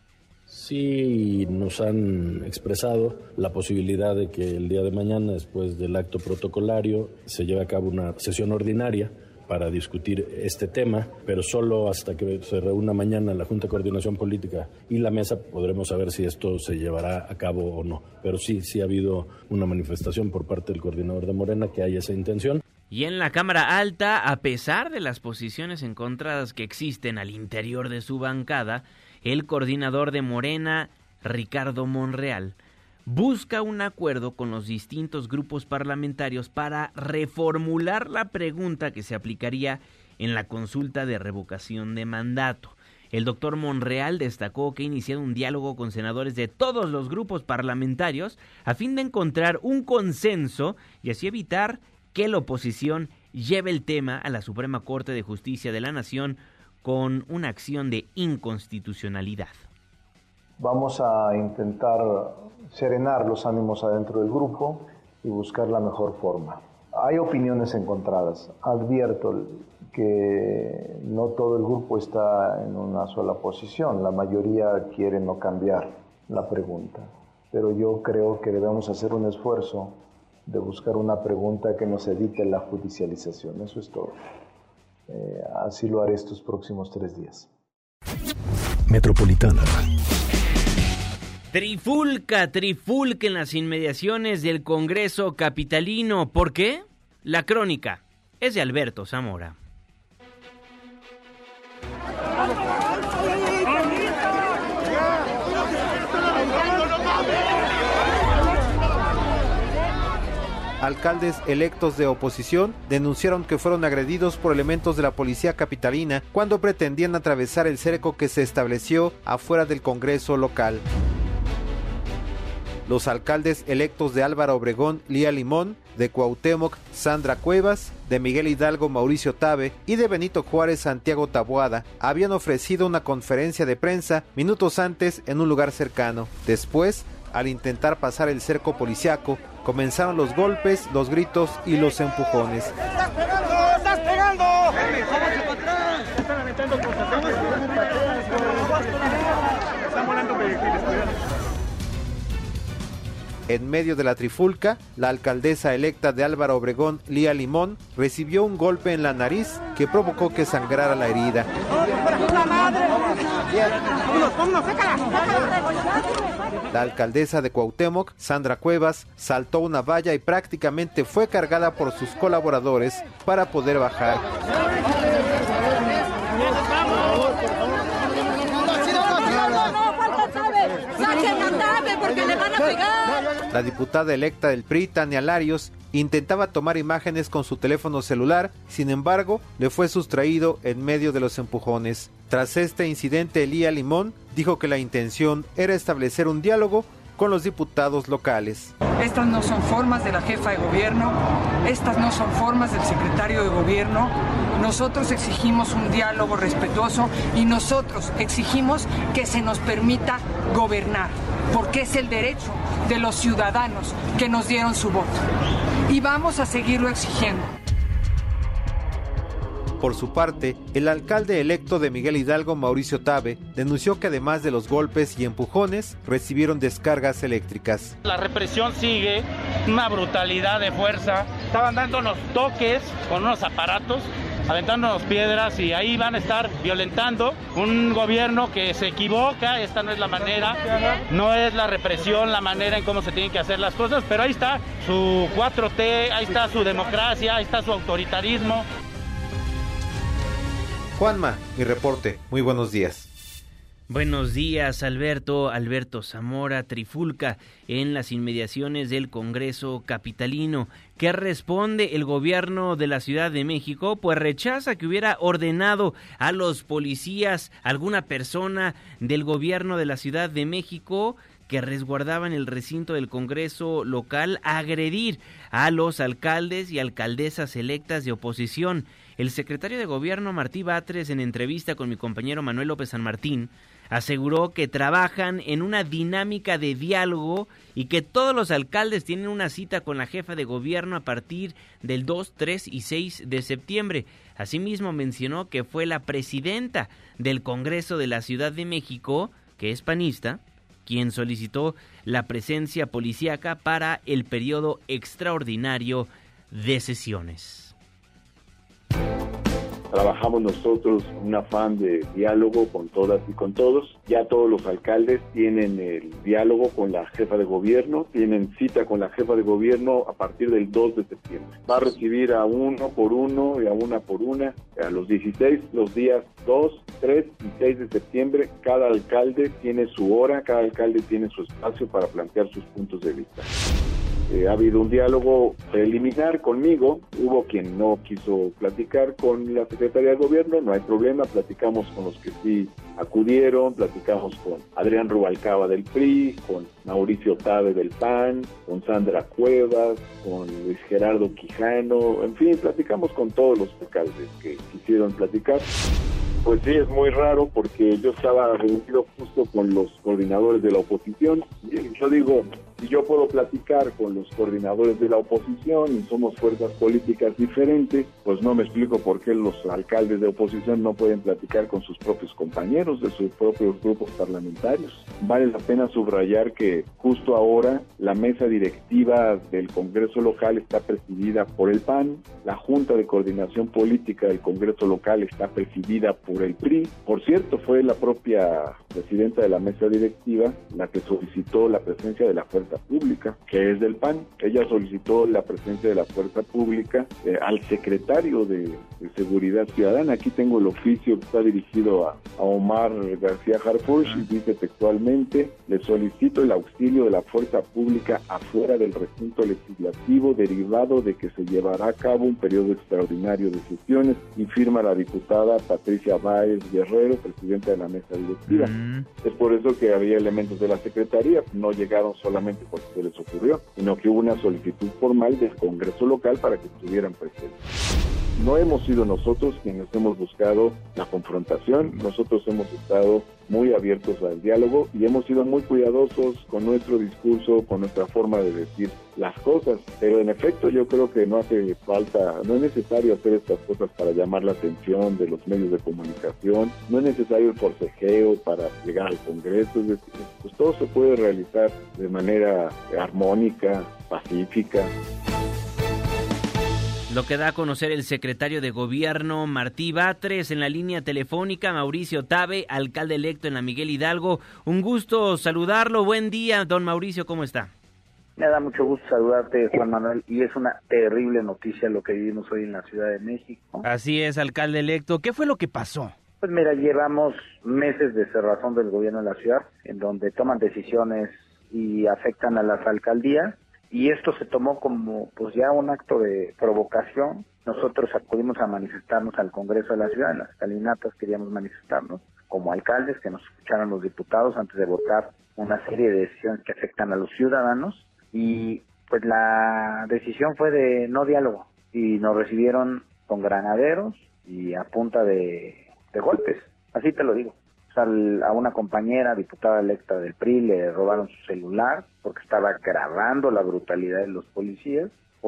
Sí, nos han expresado la posibilidad de que el día de mañana, después del acto protocolario, se lleve a cabo una sesión ordinaria para discutir este tema, pero solo hasta que se reúna mañana la Junta de Coordinación Política y la mesa podremos saber si esto se llevará a cabo o no. Pero sí ha habido una manifestación por parte del coordinador de Morena que hay esa intención. Y en la Cámara Alta, a pesar de las posiciones encontradas que existen al interior de su bancada, el coordinador de Morena, Ricardo Monreal, busca un acuerdo con los distintos grupos parlamentarios para reformular la pregunta que se aplicaría en la consulta de revocación de mandato. El doctor Monreal destacó que ha iniciado un diálogo con senadores de todos los grupos parlamentarios a fin de encontrar un consenso y así evitar que la oposición lleve el tema a la Suprema Corte de Justicia de la Nación con una acción de inconstitucionalidad. Vamos a intentar serenar los ánimos adentro del grupo y buscar la mejor forma. Hay opiniones encontradas. Advierto que no todo el grupo está en una sola posición. La mayoría quiere no cambiar la pregunta. Pero yo creo que debemos hacer un esfuerzo de buscar una pregunta que nos evite la judicialización. Eso es todo. Así lo haré estos próximos 3 días. Metropolitana. Trifulca en las inmediaciones del Congreso capitalino. ¿Por qué? La crónica es de Alberto Zamora. Alcaldes electos de oposición denunciaron que fueron agredidos por elementos de la policía capitalina cuando pretendían atravesar el cerco que se estableció afuera del Congreso local. Los alcaldes electos de Álvaro Obregón, Lía Limón, de Cuauhtémoc, Sandra Cuevas, de Miguel Hidalgo, Mauricio Tabe y de Benito Juárez, Santiago Taboada, habían ofrecido una conferencia de prensa minutos antes en un lugar cercano. Después, al intentar pasar el cerco policiaco, comenzaron los golpes, los gritos y los empujones. ¡Estás pegando! ¡Estás pegando! Están aventando cosas. Están volando proyectiles. En medio de la trifulca, la alcaldesa electa de Álvaro Obregón, Lía Limón, recibió un golpe en la nariz que provocó que sangrara la herida. La alcaldesa de Cuauhtémoc, Sandra Cuevas, saltó una valla y prácticamente fue cargada por sus colaboradores para poder bajar. Porque le van a pegar. La diputada electa del PRI, Tania Larios, intentaba tomar imágenes con su teléfono celular, sin embargo, le fue sustraído en medio de los empujones. Tras este incidente, Lía Limón dijo que la intención era establecer un diálogo con los diputados locales. Estas no son formas de la jefa de gobierno, estas no son formas del secretario de gobierno. Nosotros exigimos un diálogo respetuoso y nosotros exigimos que se nos permita gobernar, porque es el derecho de los ciudadanos que nos dieron su voto. Y vamos a seguirlo exigiendo. Por su parte, el alcalde electo de Miguel Hidalgo, Mauricio Tabe, denunció que además de los golpes y empujones, recibieron descargas eléctricas. La represión sigue, una brutalidad de fuerza. Estaban dándonos toques con unos aparatos, aventándonos piedras y ahí van a estar violentando un gobierno que se equivoca. Esta no es la manera, no es la represión la manera en cómo se tienen que hacer las cosas, pero ahí está su 4T, ahí está su democracia, ahí está su autoritarismo. Juanma, mi reporte. Muy buenos días. Buenos días, Alberto Zamora. Trifulca en las inmediaciones del Congreso capitalino. ¿Qué responde el gobierno de la Ciudad de México? Pues rechaza que hubiera ordenado a los policías, alguna persona del gobierno de la Ciudad de México que resguardaban el recinto del Congreso local, a agredir a los alcaldes y alcaldesas electas de oposición. El secretario de Gobierno, Martí Batres, en entrevista con mi compañero Manuel López San Martín, aseguró que trabajan en una dinámica de diálogo y que todos los alcaldes tienen una cita con la jefa de gobierno a partir del 2, 3 y 6 de septiembre. Asimismo, mencionó que fue la presidenta del Congreso de la Ciudad de México, que es panista, quien solicitó la presencia policíaca para el periodo extraordinario de sesiones. Trabajamos nosotros con un afán de diálogo con todas y con todos. Ya todos los alcaldes tienen el diálogo con la jefa de gobierno, tienen cita con la jefa de gobierno a partir del 2 de septiembre. Va a recibir a uno por uno y a una por una a los 16, los días 2, 3 y 6 de septiembre. Cada alcalde tiene su hora, cada alcalde tiene su espacio para plantear sus puntos de vista. Ha habido un diálogo preliminar conmigo, hubo quien no quiso platicar con la Secretaría de Gobierno, no hay problema, platicamos con los que sí acudieron, platicamos con Adrián Rubalcaba del PRI, con Mauricio Tabe del PAN, con Sandra Cuevas, con Luis Gerardo Quijano, en fin, platicamos con todos los alcaldes que quisieron platicar. Pues sí, es muy raro porque yo estaba reunido justo con los coordinadores de la oposición. Y yo digo, si yo puedo platicar con los coordinadores de la oposición y somos fuerzas políticas diferentes, pues no me explico por qué los alcaldes de oposición no pueden platicar con sus propios compañeros de sus propios grupos parlamentarios. Vale la pena subrayar que justo ahora la mesa directiva del Congreso local está presidida por el PAN, la Junta de Coordinación Política del Congreso local está presidida por el PRI. Por cierto, fue la propia presidenta de la mesa directiva la que solicitó la presencia de la fuerza pública, que es del PAN. Ella solicitó la presencia de la fuerza pública al secretario de Seguridad Ciudadana. Aquí tengo el oficio que está dirigido a Omar García Harfuch y dice textualmente: le solicito el auxilio de la fuerza pública afuera del recinto legislativo derivado de que se llevará a cabo un periodo extraordinario de sesiones, y firma la diputada Patricia Báez Guerrero, presidenta de la mesa directiva. Es por eso que había elementos de la Secretaría, no llegaron solamente porque se les ocurrió, sino que hubo una solicitud formal del Congreso local para que estuvieran presentes. No hemos sido nosotros quienes hemos buscado la confrontación, nosotros hemos estado muy abiertos al diálogo y hemos sido muy cuidadosos con nuestro discurso, con nuestra forma de decir las cosas, pero en efecto yo creo que no hace falta, no es necesario hacer estas cosas para llamar la atención de los medios de comunicación, no es necesario el forcejeo para llegar al Congreso, es decir, pues todo se puede realizar de manera armónica, pacífica. Lo que da a conocer el secretario de Gobierno, Martí Batres, en la línea telefónica, Mauricio Tabe, alcalde electo en la Miguel Hidalgo. Un gusto saludarlo. Buen día, don Mauricio, ¿cómo está? Me da mucho gusto saludarte, Juan Manuel, y es una terrible noticia lo que vivimos hoy en la Ciudad de México. Así es, alcalde electo. ¿Qué fue lo que pasó? Pues mira, llevamos meses de cerrazón del gobierno de la ciudad, en donde toman decisiones y afectan a las alcaldías. Y esto se tomó como pues ya un acto de provocación. Nosotros acudimos a manifestarnos al Congreso de la ciudad, en las escalinatas queríamos manifestarnos como alcaldes, que nos escucharan los diputados antes de votar una serie de decisiones que afectan a los ciudadanos. Y pues la decisión fue de no diálogo y nos recibieron con granaderos y a punta de golpes, así te lo digo. O sea, a una compañera diputada electa del PRI le robaron su celular porque estaba grabando la brutalidad de los policías,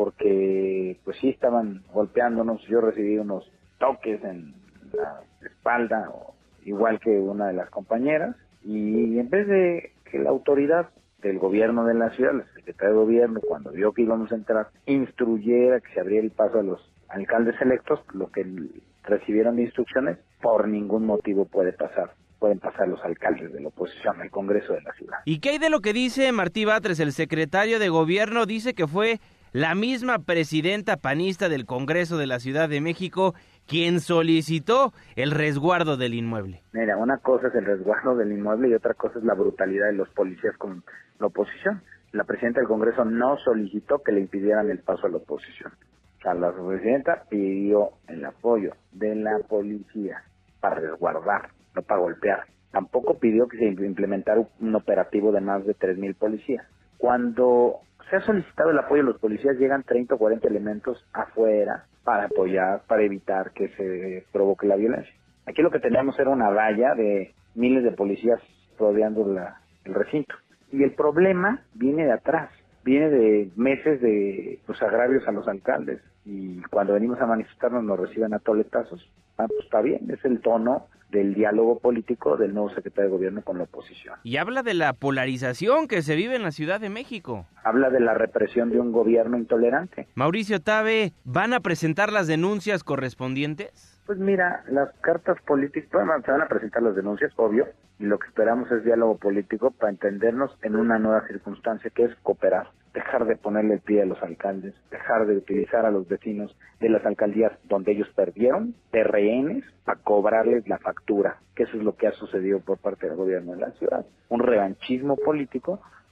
porque pues sí estaban golpeándonos. Yo recibí unos toques en la espalda, igual que una de las compañeras, y en vez de que la autoridad del gobierno de la ciudad, la secretaria de gobierno, cuando vio que íbamos a entrar, instruyera que se abriera el paso a los alcaldes electos, lo que recibieron de instrucciones, por ningún motivo pueden pasar los alcaldes de la oposición al Congreso de la ciudad. ¿Y qué hay de lo que dice Martí Batres, el secretario de Gobierno? Dice que fue la misma presidenta panista del Congreso de la Ciudad de México quien solicitó el resguardo del inmueble. Mira, una cosa es el resguardo del inmueble y otra cosa es la brutalidad de los policías con la oposición. La presidenta del Congreso no solicitó que le impidieran el paso a la oposición. O sea, la presidenta pidió el apoyo de la policía para resguardar, no para golpear. Tampoco pidió que se implementara un operativo de más de 3,000 policías. Cuando se ha solicitado el apoyo de los policías, llegan 30 o 40 elementos afuera para apoyar, para evitar que se provoque la violencia. Aquí lo que teníamos era una valla de miles de policías rodeando el recinto. Y el problema viene de atrás, viene de meses de agravios a los alcaldes. Y cuando venimos a manifestarnos nos reciben a toletazos. Pues está bien, es el tono del diálogo político del nuevo secretario de Gobierno con la oposición. Y habla de la polarización que se vive en la Ciudad de México. Habla de la represión de un gobierno intolerante. Mauricio Tabe, ¿van a presentar las denuncias correspondientes? Pues mira, las cartas políticas, se van a presentar las denuncias, obvio, y lo que esperamos es diálogo político para entendernos en una nueva circunstancia que es cooperar, dejar de ponerle el pie a los alcaldes, dejar de utilizar a los vecinos de las alcaldías donde ellos perdieron de rehenes para cobrarles la factura, que eso es lo que ha sucedido por parte del gobierno de la ciudad. Un revanchismo político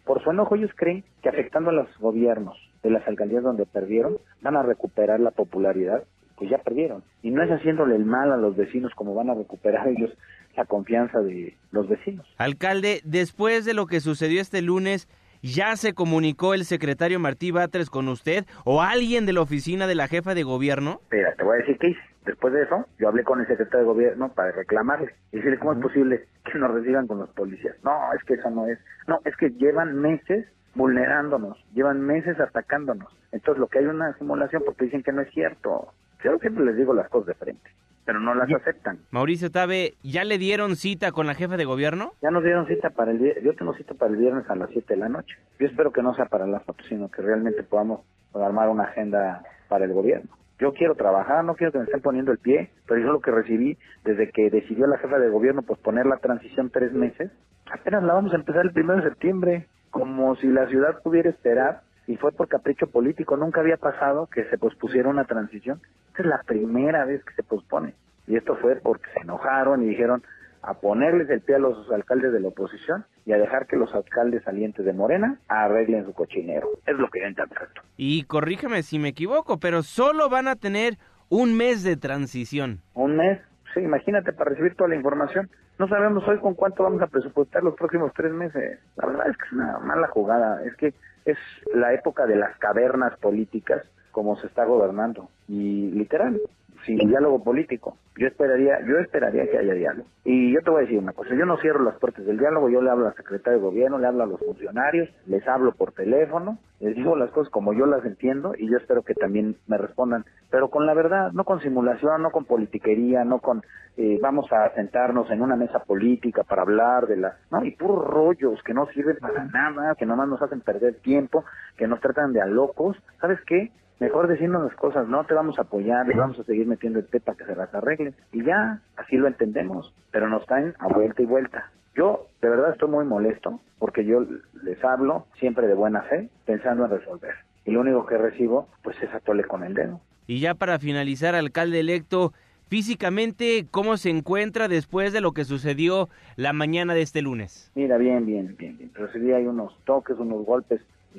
Por su enojo ellos creen que afectando a los gobiernos de las alcaldías donde perdieron, van a recuperar la popularidad, pues ya perdieron. Y no es haciéndole el mal a los vecinos como van a recuperar ellos la confianza de los vecinos. Alcalde, después de lo que sucedió este lunes, ¿ya se comunicó el secretario Martí Batres con usted o alguien de la oficina de la jefa de gobierno? Espera, te voy a decir qué hice. Después de eso, yo hablé con el secretario de gobierno para reclamarle y decirle cómo es posible que nos reciban con los policías. No, es que eso no es. No, es que llevan meses vulnerándonos, llevan meses atacándonos. Entonces lo que hay es una simulación porque dicen que no es cierto. Yo siempre les digo las cosas de frente, pero no las aceptan. Mauricio Tabe, ¿ya le dieron cita con la jefa de gobierno? Ya nos dieron cita para el viernes. Yo tengo cita para el viernes a las 7 de la noche. Yo espero que no sea para la foto, sino que realmente podamos armar una agenda para el gobierno. Yo quiero trabajar, no quiero que me estén poniendo el pie, pero yo lo que recibí desde que decidió la jefa de gobierno posponer la transición 3 meses, apenas la vamos a empezar el 1 de septiembre, como si la ciudad pudiera esperar, y fue por capricho político. Nunca había pasado que se pospusiera una transición. Esta es la primera vez que se pospone, y esto fue porque se enojaron y dijeron a ponerles el pie a los alcaldes de la oposición y a dejar que los alcaldes salientes de Morena arreglen su cochinero. Es lo que yo interpreto. Y corríjame si me equivoco, pero solo van a tener un mes de transición. ¿Un mes? Sí, imagínate, para recibir toda la información. No sabemos hoy con cuánto vamos a presupuestar los próximos 3 meses. La verdad es que es una mala jugada. Es que es la época de las cavernas políticas como se está gobernando. Y literal, sin diálogo político. Yo esperaría que haya diálogo. Y yo te voy a decir una cosa, yo no cierro las puertas del diálogo, yo le hablo al secretario de gobierno, le hablo a los funcionarios, les hablo por teléfono, les digo las cosas como yo las entiendo y yo espero que también me respondan, pero con la verdad, no con simulación, no con politiquería, no con vamos a sentarnos en una mesa política para hablar de la... No, y puros rollos que no sirven para nada, que nomás nos hacen perder tiempo, que nos tratan de a locos. ¿Sabes qué? Mejor decirnos las cosas, no te vamos a apoyar, le vamos a seguir metiendo el pie para que se las arreglen. Y ya, así lo entendemos, pero nos caen a vuelta y vuelta. Yo, de verdad, estoy muy molesto, porque yo les hablo siempre de buena fe, pensando en resolver. Y lo único que recibo, pues es atole con el dedo. Y ya para finalizar, alcalde electo, físicamente, ¿cómo se encuentra después de lo que sucedió la mañana de este lunes? Mira, bien. Recibí ahí unos toques, unos golpes,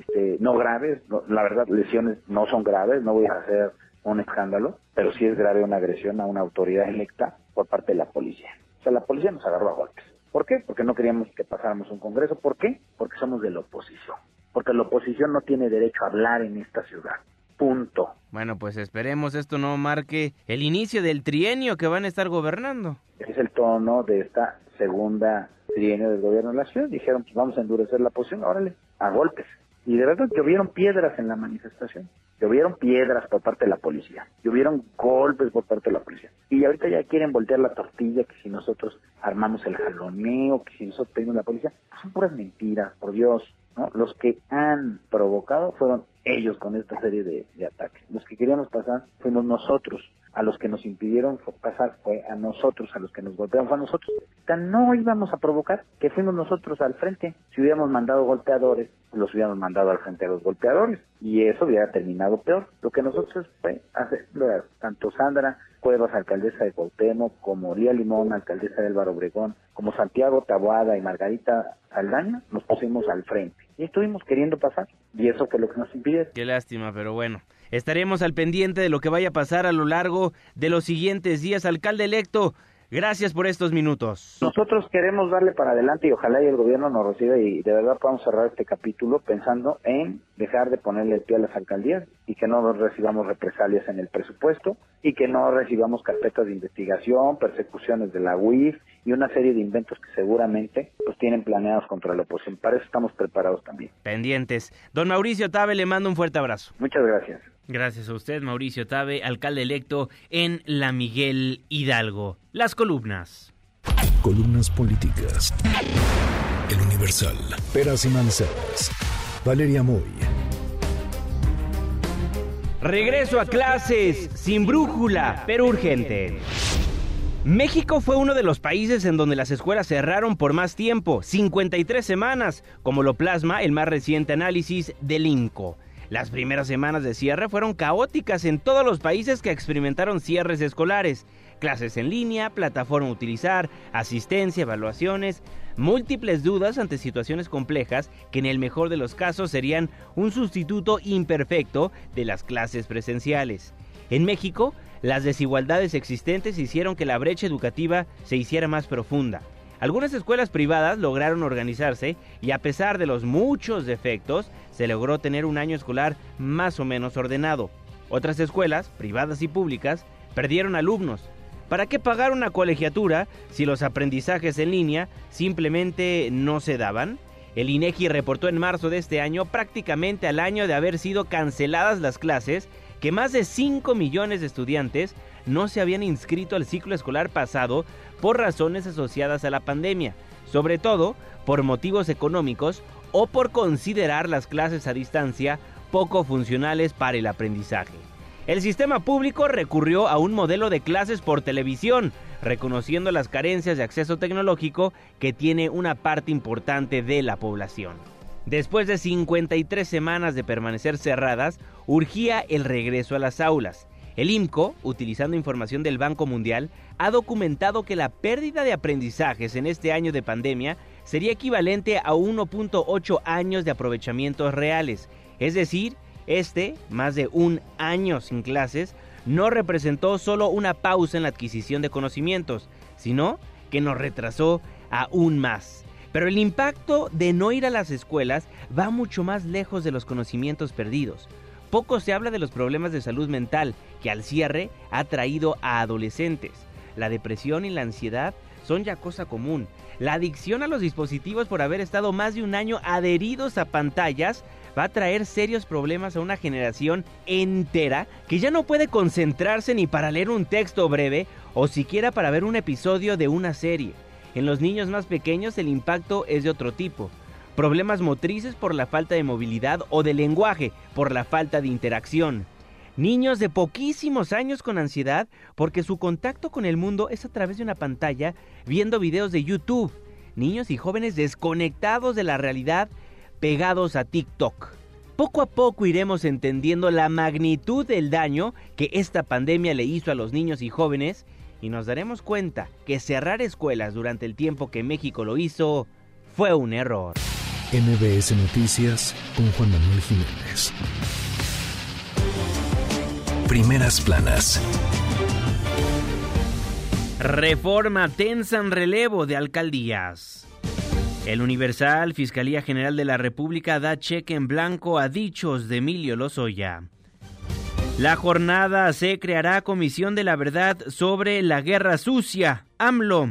no graves, la verdad, lesiones no son graves, no voy a hacer un escándalo, pero sí es grave una agresión a una autoridad electa por parte de la policía. O sea, la policía nos agarró a golpes. ¿Por qué? Porque no queríamos que pasáramos un congreso. ¿Por qué? Porque somos de la oposición. Porque la oposición no tiene derecho a hablar en esta ciudad. Punto. Bueno, pues esperemos esto no marque el inicio del trienio que van a estar gobernando. Es el tono de esta segunda trienio del gobierno de la ciudad. Dijeron, pues vamos a endurecer la posición, órale, a golpes. Y de verdad llovieron piedras en la manifestación, llovieron piedras por parte de la policía, llovieron golpes por parte de la policía. Y ahorita ya quieren voltear la tortilla, que si nosotros armamos el jaloneo, que si nosotros pedimos la policía, pues son puras mentiras, por Dios, ¿no? Los que han provocado fueron ellos con esta serie de ataques. Los que queríamos pasar fuimos nosotros. A los que nos impidieron pasar fue a nosotros, a los que nos golpearon fue a nosotros. Tan no íbamos a provocar que fuimos nosotros al frente. Si hubiéramos mandado golpeadores, los hubiéramos mandado al frente a los golpeadores. Y eso hubiera terminado peor. Lo que nosotros fue hacer, tanto Sandra Cuevas, alcaldesa de Cuauhtémoc, como Lía Limón, alcaldesa de Álvaro Obregón, como Santiago Taboada y Margarita Saldaña, nos pusimos al frente. Y estuvimos queriendo pasar. Y eso fue lo que nos impidió. Qué lástima, pero bueno. Estaremos al pendiente de lo que vaya a pasar a lo largo de los siguientes días. Alcalde electo, gracias por estos minutos. Nosotros queremos darle para adelante y ojalá y el gobierno nos reciba y de verdad podamos cerrar este capítulo pensando en dejar de ponerle el pie a las alcaldías y que no recibamos represalias en el presupuesto y que no recibamos carpetas de investigación, persecuciones de la UIF y una serie de inventos que seguramente pues tienen planeados contra la oposición. Para eso estamos preparados también. Pendientes. Don Mauricio Tabe, le mando un fuerte abrazo. Muchas gracias. Gracias a usted, Mauricio Tabe, alcalde electo en La Miguel Hidalgo. Las columnas. Columnas políticas. El Universal. Peras y manzanas. Valeria Moy. Regreso a clases, sin brújula, pero urgente. México fue uno de los países en donde las escuelas cerraron por más tiempo, 53 semanas, como lo plasma el más reciente análisis del INCO. Las primeras semanas de cierre fueron caóticas en todos los países que experimentaron cierres escolares. Clases en línea, plataforma a utilizar, asistencia, evaluaciones, múltiples dudas ante situaciones complejas que en el mejor de los casos serían un sustituto imperfecto de las clases presenciales. En México, las desigualdades existentes hicieron que la brecha educativa se hiciera más profunda. Algunas escuelas privadas lograron organizarse y a pesar de los muchos defectos, se logró tener un año escolar más o menos ordenado. Otras escuelas, privadas y públicas, perdieron alumnos. ¿Para qué pagar una colegiatura si los aprendizajes en línea simplemente no se daban? El INEGI reportó en marzo de este año, prácticamente al año de haber sido canceladas las clases, que más de 5 millones de estudiantes no se habían inscrito al ciclo escolar pasado por razones asociadas a la pandemia, sobre todo por motivos económicos o por considerar las clases a distancia poco funcionales para el aprendizaje. El sistema público recurrió a un modelo de clases por televisión, reconociendo las carencias de acceso tecnológico que tiene una parte importante de la población. Después de 53 semanas de permanecer cerradas, urgía el regreso a las aulas. El IMCO, utilizando información del Banco Mundial, ha documentado que la pérdida de aprendizajes en este año de pandemia sería equivalente a 1.8 años de aprovechamientos reales. Es decir, más de un año sin clases, no representó solo una pausa en la adquisición de conocimientos, sino que nos retrasó aún más. Pero el impacto de no ir a las escuelas va mucho más lejos de los conocimientos perdidos. Poco se habla de los problemas de salud mental que al cierre ha traído a adolescentes. La depresión y la ansiedad son ya cosa común. La adicción a los dispositivos por haber estado más de un año adheridos a pantallas va a traer serios problemas a una generación entera que ya no puede concentrarse ni para leer un texto breve o siquiera para ver un episodio de una serie. En los niños más pequeños el impacto es de otro tipo. Problemas motrices por la falta de movilidad o de lenguaje por la falta de interacción. Niños de poquísimos años con ansiedad porque su contacto con el mundo es a través de una pantalla viendo videos de YouTube. Niños y jóvenes desconectados de la realidad, pegados a TikTok. Poco a poco iremos entendiendo la magnitud del daño que esta pandemia le hizo a los niños y jóvenes y nos daremos cuenta que cerrar escuelas durante el tiempo que México lo hizo fue un error. MBS Noticias con Juan Manuel Jiménez. Primeras planas. Reforma tensa en relevo de alcaldías. El Universal, Fiscalía General de la República da cheque en blanco a dichos de Emilio Lozoya. La jornada se creará Comisión de la Verdad sobre la Guerra Sucia. AMLO.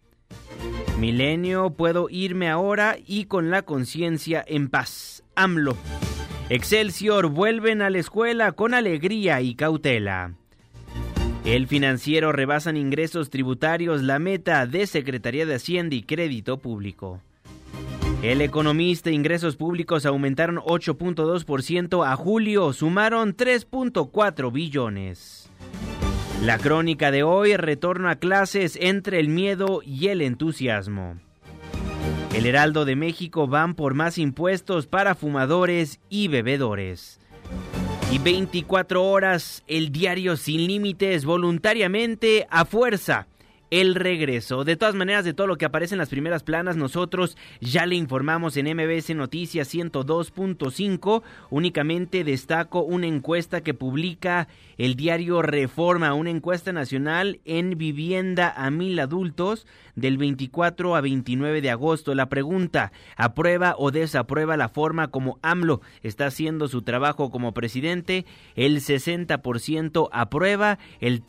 Milenio, puedo irme ahora y con la conciencia en paz. AMLO. Excelsior, vuelven a la escuela con alegría y cautela. El Financiero, rebasan ingresos tributarios la meta de Secretaría de Hacienda y Crédito Público. El Economista, ingresos públicos aumentaron 8.2% a julio, sumaron 3.4 billones. La Crónica de hoy, retorno a clases entre el miedo y el entusiasmo. El Heraldo de México, van por más impuestos para fumadores y bebedores. Y 24 horas, el diario Sin Límites, voluntariamente a fuerza. El regreso. De todas maneras, de todo lo que aparece en las primeras planas, nosotros ya le informamos en MBS Noticias 102.5. Únicamente destaco una encuesta que publica el diario Reforma, una encuesta nacional en vivienda a 1,000 adultos del 24 a 29 de agosto. La pregunta: ¿aprueba o desaprueba la forma como AMLO está haciendo su trabajo como presidente? El 60% aprueba, el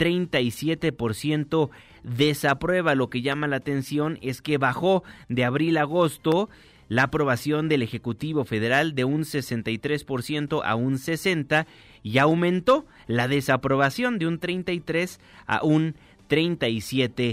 37% desaprueba. Lo que llama la atención es que bajó de abril a agosto la aprobación del Ejecutivo Federal de un 63% a un 60% y aumentó la desaprobación de un 33% a un 37%.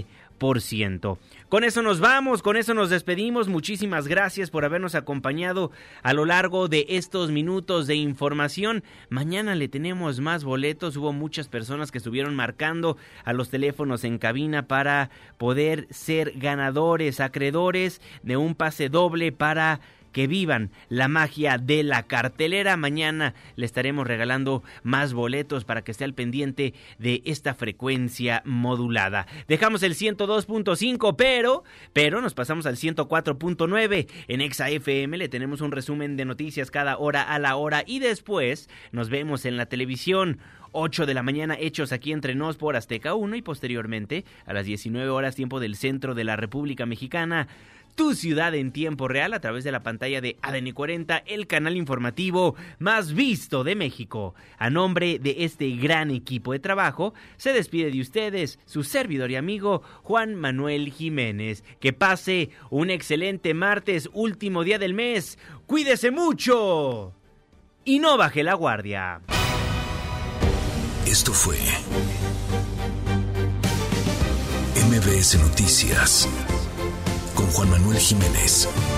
Con eso nos vamos, con eso nos despedimos. Muchísimas gracias por habernos acompañado a lo largo de estos minutos de información. Mañana le tenemos más boletos. Hubo muchas personas que estuvieron marcando a los teléfonos en cabina para poder ser ganadores, acreedores de un pase doble para que vivan la magia de la cartelera. Mañana le estaremos regalando más boletos para que esté al pendiente de esta frecuencia modulada. Dejamos el 102.5, pero nos pasamos al 104.9. En Exa FM le tenemos un resumen de noticias cada hora a la hora y después nos vemos en la televisión. 8 de la mañana, Hechos aquí entre nos por Azteca 1 y posteriormente a las 19 horas, tiempo del centro de la República Mexicana. Tu ciudad en tiempo real a través de la pantalla de ADN 40, el canal informativo más visto de México. A nombre de este gran equipo de trabajo, se despide de ustedes su servidor y amigo Juan Manuel Jiménez. Que pase un excelente martes, último día del mes. Cuídese mucho y no baje la guardia. Esto fue MBS Noticias con Juan Manuel Jiménez.